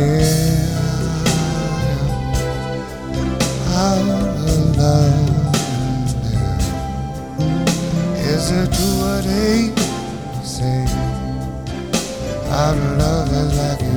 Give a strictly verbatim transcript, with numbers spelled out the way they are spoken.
dear, out of love, dear. Is it true what they say? Out of love is like